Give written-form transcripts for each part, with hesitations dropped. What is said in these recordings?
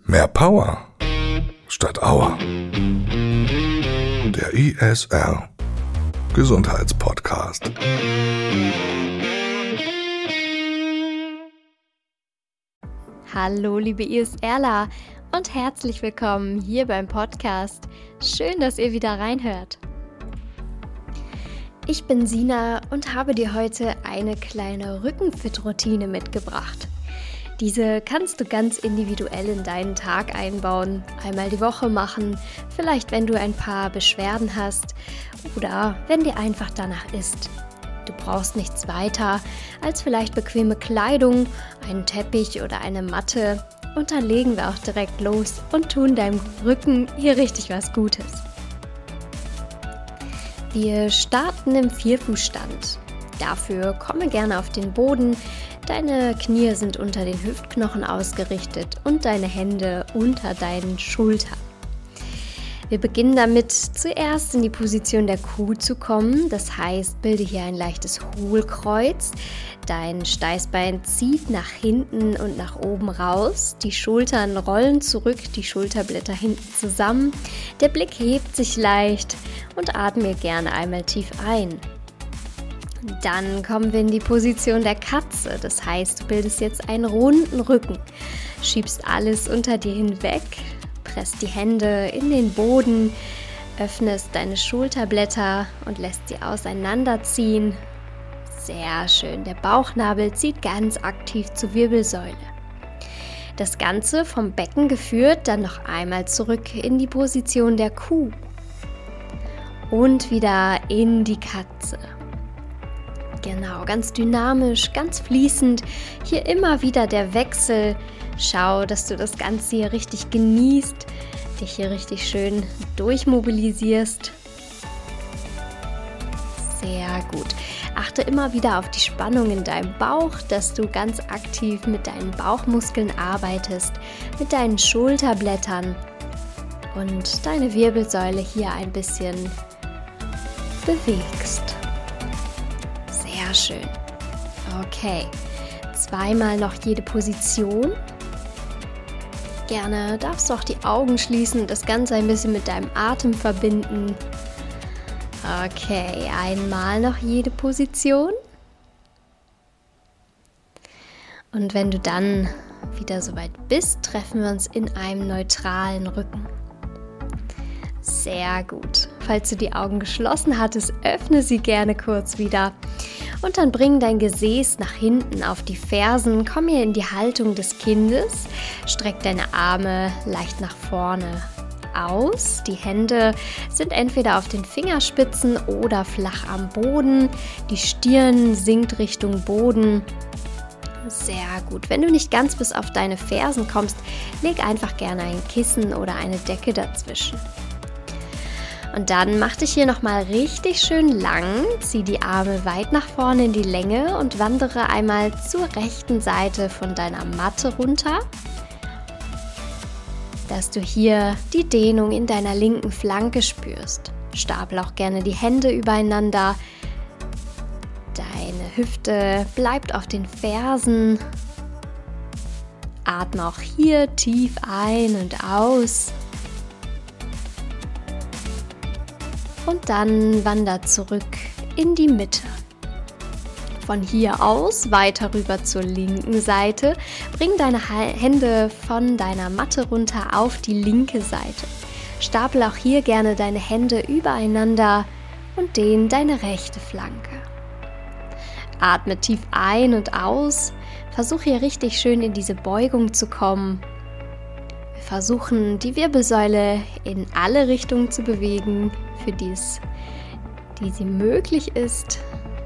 Mehr Power statt Aua. Der ISR Gesundheitspodcast. Hallo liebe ISRler und herzlich willkommen hier beim Podcast. Schön, dass ihr wieder reinhört. Ich bin Sina und habe dir heute eine kleine Rückenfit-Routine mitgebracht. Diese kannst du ganz individuell in deinen Tag einbauen, einmal die Woche machen, vielleicht wenn du ein paar Beschwerden hast oder wenn dir einfach danach ist. Du brauchst nichts weiter als vielleicht bequeme Kleidung, einen Teppich oder eine Matte und dann legen wir auch direkt los und tun deinem Rücken hier richtig was Gutes. Wir starten im Vierfußstand. Dafür komme gerne auf den Boden. Deine Knie sind unter den Hüftknochen ausgerichtet und deine Hände unter deinen Schultern. Wir beginnen damit, zuerst in die Position der Kuh zu kommen. Das heißt, bilde hier ein leichtes Hohlkreuz. Dein Steißbein zieht nach hinten und nach oben raus. Die Schultern rollen zurück, die Schulterblätter hinten zusammen. Der Blick hebt sich leicht und atme gerne einmal tief ein. Dann kommen wir in die Position der Katze. Das heißt, du bildest jetzt einen runden Rücken, schiebst alles unter dir hinweg, presst die Hände in den Boden, öffnest deine Schulterblätter und lässt sie auseinanderziehen. Sehr schön. Der Bauchnabel zieht ganz aktiv zur Wirbelsäule. Das Ganze vom Becken geführt, dann noch einmal zurück in die Position der Kuh und wieder in die Katze. Genau, ganz dynamisch, ganz fließend. Hier immer wieder der Wechsel. Schau, dass du das Ganze hier richtig genießt, dich hier richtig schön durchmobilisierst. Sehr gut. Achte immer wieder auf die Spannung in deinem Bauch, dass du ganz aktiv mit deinen Bauchmuskeln arbeitest, mit deinen Schulterblättern und deine Wirbelsäule hier ein bisschen bewegst. Sehr schön. Okay, zweimal noch jede Position. Gerne darfst du auch die Augen schließen und das Ganze ein bisschen mit deinem Atem verbinden. Okay, einmal noch jede Position. Und wenn du dann wieder soweit bist, treffen wir uns in einem neutralen Rücken. Sehr gut. Falls du die Augen geschlossen hattest, öffne sie gerne kurz wieder. Und dann bring dein Gesäß nach hinten auf die Fersen. Komm hier in die Haltung des Kindes. Streck deine Arme leicht nach vorne aus. Die Hände sind entweder auf den Fingerspitzen oder flach am Boden. Die Stirn sinkt Richtung Boden. Sehr gut. Wenn du nicht ganz bis auf deine Fersen kommst, leg einfach gerne ein Kissen oder eine Decke dazwischen. Und dann mach dich hier nochmal richtig schön lang, zieh die Arme weit nach vorne in die Länge und wandere einmal zur rechten Seite von deiner Matte runter, dass du hier die Dehnung in deiner linken Flanke spürst. Stapel auch gerne die Hände übereinander, deine Hüfte bleibt auf den Fersen, atme auch hier tief ein und aus. Und dann wander zurück in die Mitte. Von hier aus weiter rüber zur linken Seite. Bring deine Hände von deiner Matte runter auf die linke Seite. Stapel auch hier gerne deine Hände übereinander und dehn deine rechte Flanke. Atme tief ein und aus. Versuch hier richtig schön in diese Beugung zu kommen. Wir versuchen, die Wirbelsäule in alle Richtungen zu bewegen, für die sie möglich ist.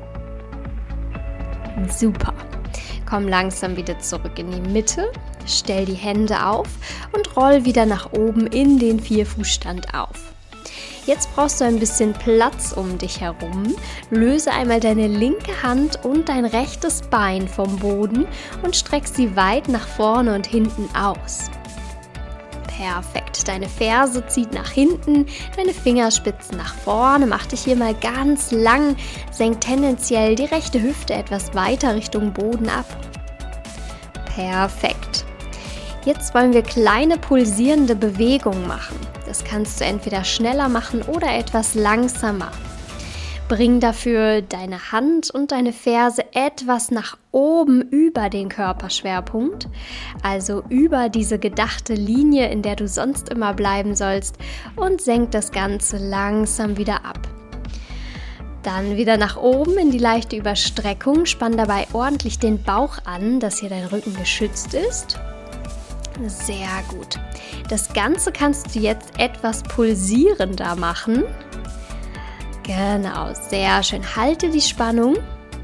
Super. Komm langsam wieder zurück in die Mitte, stell die Hände auf und roll wieder nach oben in den Vierfußstand auf. Jetzt brauchst du ein bisschen Platz um dich herum. Löse einmal deine linke Hand und dein rechtes Bein vom Boden und streck sie weit nach vorne und hinten aus. Perfekt. Deine Ferse zieht nach hinten, deine Fingerspitzen nach vorne. Mach dich hier mal ganz lang. Senk tendenziell die rechte Hüfte etwas weiter Richtung Boden ab. Perfekt. Jetzt wollen wir kleine pulsierende Bewegungen machen. Das kannst du entweder schneller machen oder etwas langsamer. Bring dafür deine Hand und deine Ferse etwas nach oben über den Körperschwerpunkt, also über diese gedachte Linie, in der du sonst immer bleiben sollst, und senk das Ganze langsam wieder ab. Dann wieder nach oben in die leichte Überstreckung, spann dabei ordentlich den Bauch an, dass hier dein Rücken geschützt ist. Sehr gut. Das Ganze kannst du jetzt etwas pulsierender machen. Genau, sehr schön. Halte die Spannung.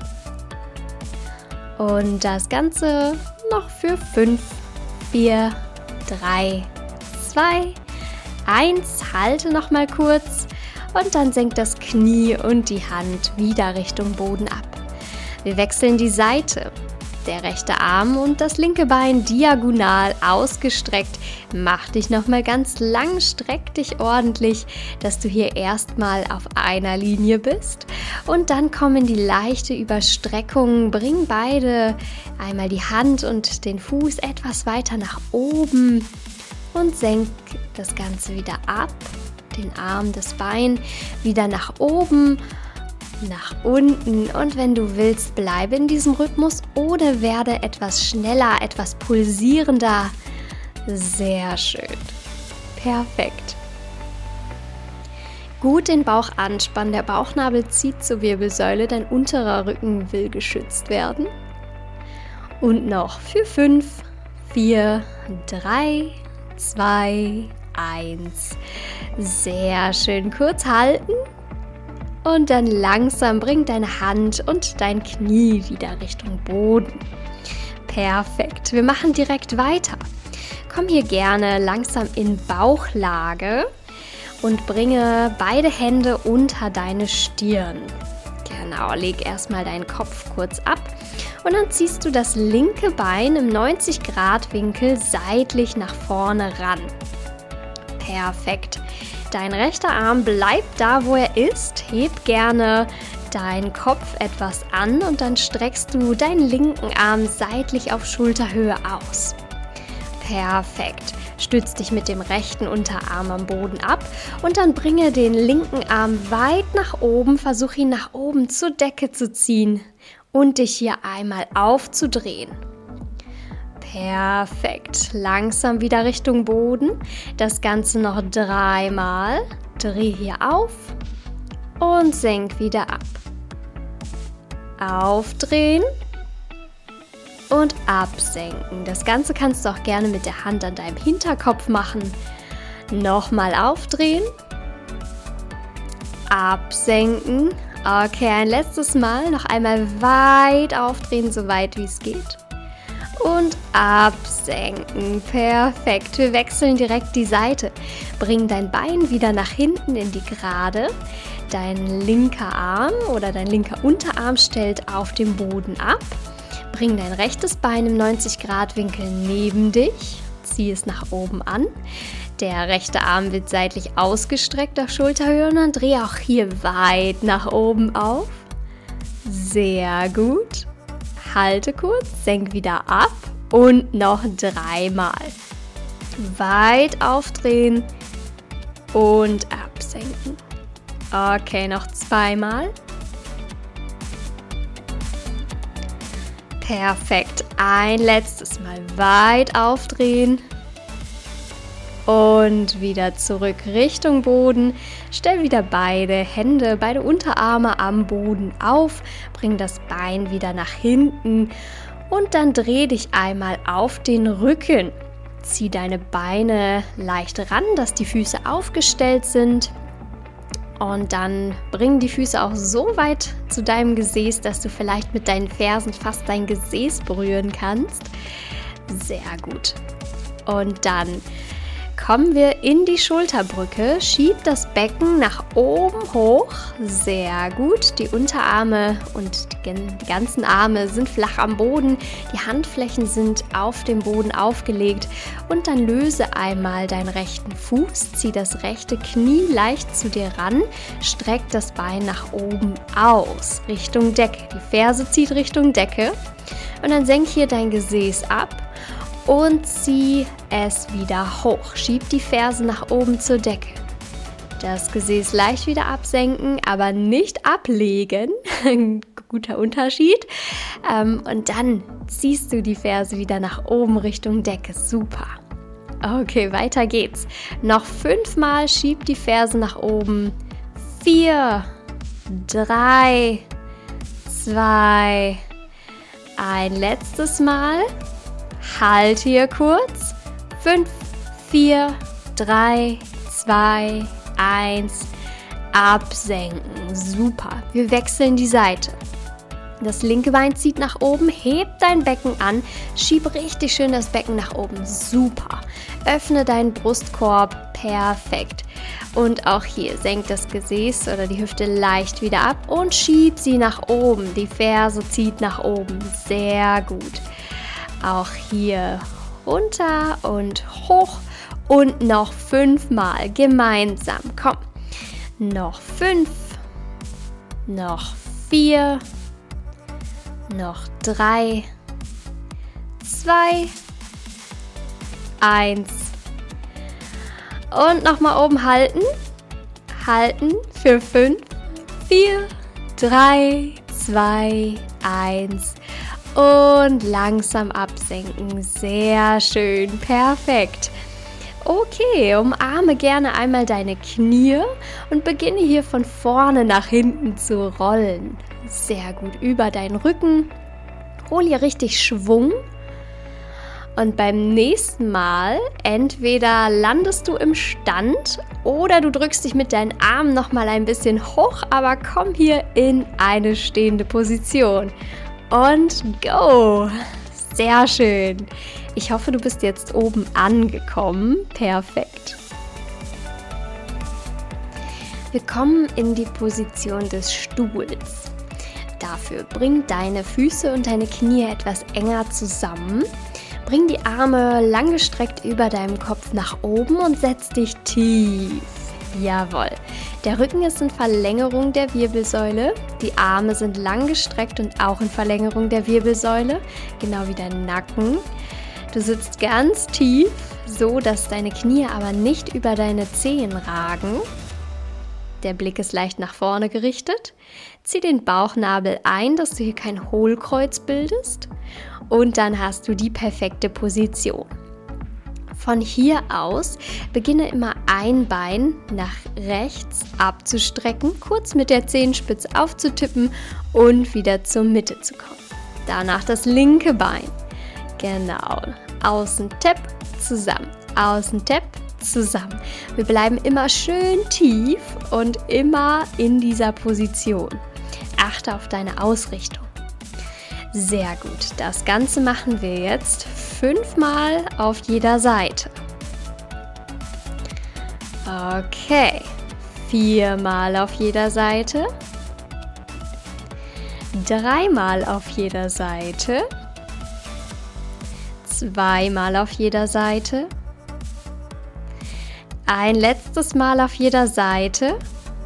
Und das Ganze noch für 5, 4, 3, 2, 1. Halte noch mal kurz und dann senk das Knie und die Hand wieder Richtung Boden ab. Wir wechseln die Seite. Der rechte Arm und das linke Bein diagonal ausgestreckt. Mach dich nochmal ganz lang, streck dich ordentlich, dass du hier erstmal auf einer Linie bist. Und dann komm in die leichte Überstreckung. Bring beide, einmal die Hand und den Fuß etwas weiter nach oben und senk das Ganze wieder ab. Den Arm, das Bein wieder nach oben, nach unten, und wenn du willst, bleibe in diesem Rhythmus oder werde etwas schneller, etwas pulsierender. Sehr schön. Perfekt. Gut den Bauch anspannen, der Bauchnabel zieht zur Wirbelsäule, dein unterer Rücken will geschützt werden. Und noch für 5, 4, 3, 2, 1. Sehr schön. Kurz halten. Und dann langsam bring deine Hand und dein Knie wieder Richtung Boden. Perfekt. Wir machen direkt weiter. Komm hier gerne langsam in Bauchlage und bringe beide Hände unter deine Stirn. Genau, leg erstmal deinen Kopf kurz ab und dann ziehst du das linke Bein im 90-Grad-Winkel seitlich nach vorne ran. Perfekt. Dein rechter Arm bleibt da, wo er ist. Heb gerne deinen Kopf etwas an und dann streckst du deinen linken Arm seitlich auf Schulterhöhe aus. Perfekt. Stütz dich mit dem rechten Unterarm am Boden ab und dann bringe den linken Arm weit nach oben. Versuch ihn nach oben zur Decke zu ziehen und dich hier einmal aufzudrehen. Perfekt. Langsam wieder Richtung Boden. Das Ganze noch 3 Mal. Dreh hier auf und senk wieder ab. Aufdrehen und absenken. Das Ganze kannst du auch gerne mit der Hand an deinem Hinterkopf machen. Nochmal aufdrehen. Absenken. Okay, ein letztes Mal. Noch einmal weit aufdrehen, so weit wie es geht. Und absenken. Perfekt. Wir wechseln direkt die Seite. Bring dein Bein wieder nach hinten in die Gerade. Dein linker Arm oder dein linker Unterarm stellt auf dem Boden ab. Bring dein rechtes Bein im 90-Grad-Winkel neben dich. Zieh es nach oben an. Der rechte Arm wird seitlich ausgestreckt auf Schulterhöhe und dann dreh auch hier weit nach oben auf. Sehr gut. Halte kurz, senk wieder ab und noch 3 Mal. Weit aufdrehen und absenken. Okay, noch 2 Mal. Perfekt. Ein letztes Mal weit aufdrehen und wieder zurück Richtung Boden. Stell wieder beide Hände, beide Unterarme am Boden auf. Bring das Bein wieder nach hinten und dann dreh dich einmal auf den Rücken. Zieh deine Beine leicht ran, dass die Füße aufgestellt sind. Und dann bring die Füße auch so weit zu deinem Gesäß, dass du vielleicht mit deinen Fersen fast dein Gesäß berühren kannst. Sehr gut. Und dann kommen wir in die Schulterbrücke. Schieb das Becken nach oben hoch. Sehr gut. Die Unterarme und die ganzen Arme sind flach am Boden. Die Handflächen sind auf dem Boden aufgelegt. Und dann löse einmal deinen rechten Fuß. Zieh das rechte Knie leicht zu dir ran. Streck das Bein nach oben aus, Richtung Decke. Die Ferse zieht Richtung Decke. Und dann senk hier dein Gesäß ab. und zieh es wieder hoch. Schieb die Ferse nach oben zur Decke. Das Gesäß leicht wieder absenken, aber nicht ablegen. Guter Unterschied. Und dann ziehst du die Ferse wieder nach oben Richtung Decke. Super. Okay, weiter geht's. Noch 5 Mal schieb die Ferse nach oben. 4, 3, 2, ein letztes Mal. Halt hier kurz. 5, 4, 3, 2, 1. Absenken. Super. Wir wechseln die Seite. Das linke Bein zieht nach oben, heb dein Becken an, schieb richtig schön das Becken nach oben. Super. Öffne deinen Brustkorb. Perfekt. Und auch hier senk das Gesäß oder die Hüfte leicht wieder ab und schieb sie nach oben. Die Ferse zieht nach oben. Sehr gut. Auch hier runter und hoch und noch 5 Mal gemeinsam. Komm. Noch 5, noch 4, noch 3, 2, 1 und nochmal oben halten. Halten für 5, 4, 3, 2, 1 und langsam absenken. Sehr schön, perfekt. Okay, umarme gerne einmal deine Knie und beginne hier von vorne nach hinten zu rollen. Sehr gut, über deinen Rücken. Hol hier richtig Schwung. Und beim nächsten Mal entweder landest du im Stand oder du drückst dich mit deinen Armen nochmal ein bisschen hoch, aber komm hier in eine stehende Position. Und go! Sehr schön. Ich hoffe, du bist jetzt oben angekommen. Perfekt. Wir kommen in die Position des Stuhls. Dafür bring deine Füße und deine Knie etwas enger zusammen. Bring die Arme langgestreckt über deinem Kopf nach oben und setz dich tief. Jawohl. Der Rücken ist in Verlängerung der Wirbelsäule. Die Arme sind langgestreckt und auch in Verlängerung der Wirbelsäule. Genau wie dein Nacken. Du sitzt ganz tief, so dass deine Knie aber nicht über deine Zehen ragen. Der Blick ist leicht nach vorne gerichtet. Zieh den Bauchnabel ein, dass du hier kein Hohlkreuz bildest. Und dann hast du die perfekte Position. Von hier aus beginne immer ein Bein nach rechts abzustrecken, kurz mit der Zehenspitze aufzutippen und wieder zur Mitte zu kommen. Danach das linke Bein. Genau. Außen Tap zusammen. Außen Tap zusammen. Wir bleiben immer schön tief und immer in dieser Position. Achte auf deine Ausrichtung. Sehr gut. Das Ganze machen wir jetzt 5 Mal auf jeder Seite. Okay. 4 Mal auf jeder Seite. 3 Mal auf jeder Seite. 2 Mal auf jeder Seite. Ein letztes Mal auf jeder Seite.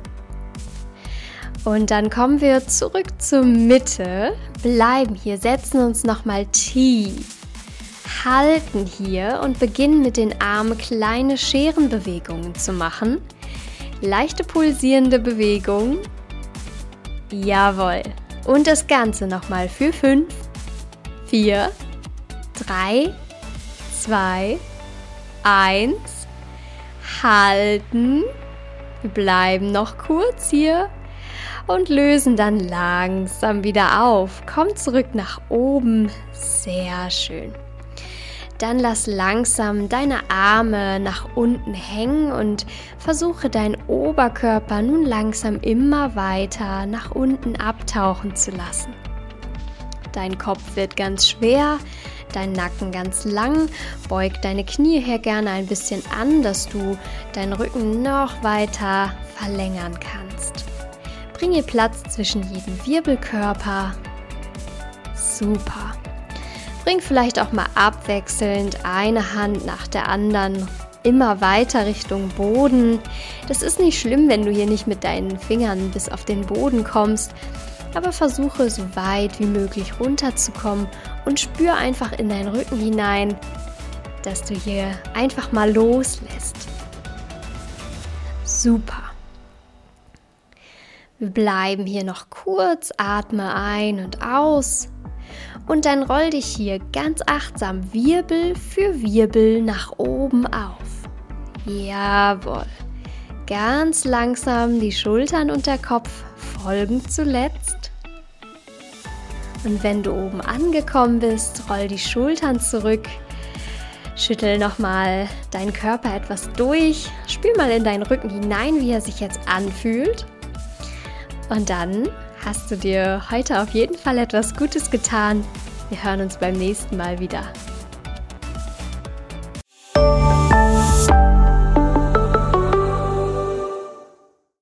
Und dann kommen wir zurück zur Mitte, bleiben hier, setzen uns nochmal tief, halten hier und beginnen mit den Armen kleine Scherenbewegungen zu machen. Leichte pulsierende Bewegungen. Jawohl. Und das Ganze nochmal für 5, 4, 3, 2, 1. Halten. Wir bleiben noch kurz hier. Und lösen dann langsam wieder auf. Komm zurück nach oben. Sehr schön. Dann lass langsam deine Arme nach unten hängen und versuche deinen Oberkörper nun langsam immer weiter nach unten abtauchen zu lassen. Dein Kopf wird ganz schwer, dein Nacken ganz lang. Beug deine Knie hier gerne ein bisschen an, dass du deinen Rücken noch weiter verlängern kannst. Bring hier Platz zwischen jedem Wirbelkörper. Super. Bring vielleicht auch mal abwechselnd eine Hand nach der anderen immer weiter Richtung Boden. Das ist nicht schlimm, wenn du hier nicht mit deinen Fingern bis auf den Boden kommst, aber versuche so weit wie möglich runterzukommen und spür einfach in deinen Rücken hinein. dass du hier einfach mal loslässt. Super. Wir bleiben hier noch kurz, atme ein und aus und dann roll dich hier ganz achtsam Wirbel für Wirbel nach oben auf. Jawohl. Ganz langsam die Schultern und der Kopf folgen zuletzt. Und wenn du oben angekommen bist, roll die Schultern zurück. Schüttel nochmal deinen Körper etwas durch. Spür mal in deinen Rücken hinein, wie er sich jetzt anfühlt. Und dann hast du dir heute auf jeden Fall etwas Gutes getan. Wir hören uns beim nächsten Mal wieder.